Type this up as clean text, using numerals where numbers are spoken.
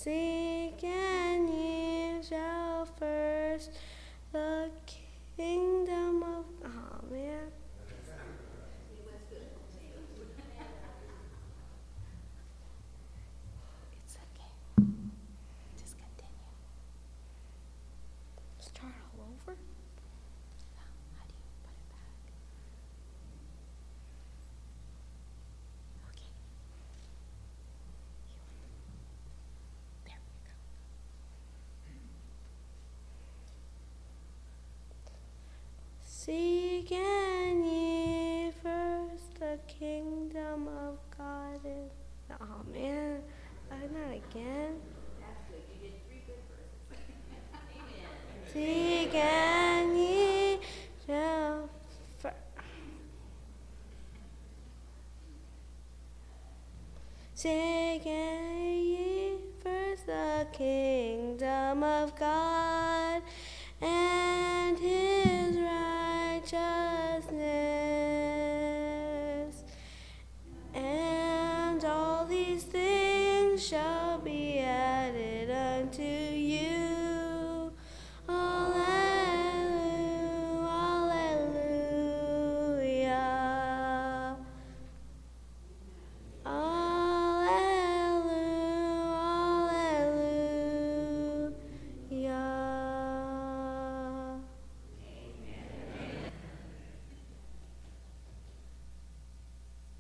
Seek and ye shall first the kingdom of... Oh, man. It's okay. Just continue. Start all over? How do you put it back? Okay. There we go. Seek and ye first the kingdom of God. Oh man, not again. That's good. You did 3 good verses. Amen. Seek and ye shall Seek and ye first the kingdom of God and his righteousness, and all these things shall be added unto you.